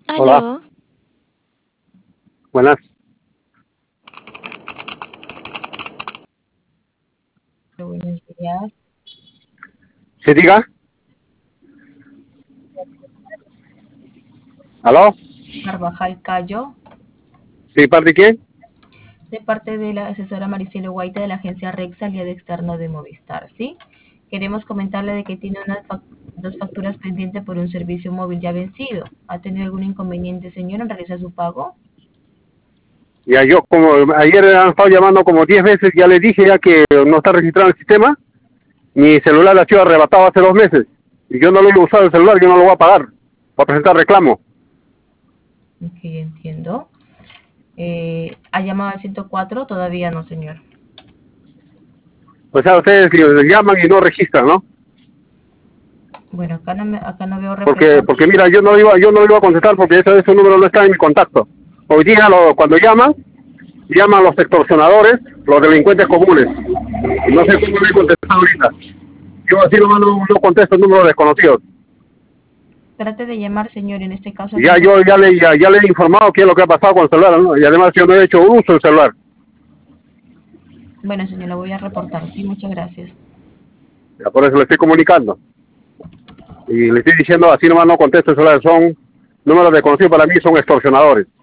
Hola, Aló, buenas. Buenos días. ¿Sí diga? ¿Aló? Carvajal Cayo, ¿Sí, parte de quién? de parte de la asesora Maricelo Guaita de la agencia Rexa, aliado externo de Movistar, ¿sí? Queremos comentarle de que tiene dos facturas pendientes por un servicio móvil ya vencido. ¿Ha tenido algún inconveniente, señor, en realizar su pago? Ya yo, como ayer han estado llamando como 10 veces, ya le dije ya que no está registrado en el sistema. Mi celular ha sido arrebatado hace 2 meses. Y yo no lo he usado el celular, yo no lo voy a pagar. Voy a presentar reclamo. Ok, entiendo. ¿Ha llamado al 104? Todavía no, señor. O sea, ustedes llaman y no registran, ¿no? Bueno, acá no veo reflejado. Porque mira, yo no iba a contestar porque ese número no está en mi contacto. Hoy día cuando llaman los extorsionadores, los delincuentes comunes. No sé cómo le he contestado ahorita. Yo así no contesto números desconocidos. Trate de llamar, señor, en este caso al Ya yo 104. ya le he informado qué es lo que ha pasado con el celular, ¿no? Y además yo no he hecho uso del celular. Bueno, señor, lo voy a reportar. Sí, muchas gracias. Ya por eso le estoy comunicando. Y le estoy diciendo así nomás no contesto el celular. Son números desconocidos, para mí son extorsionadores.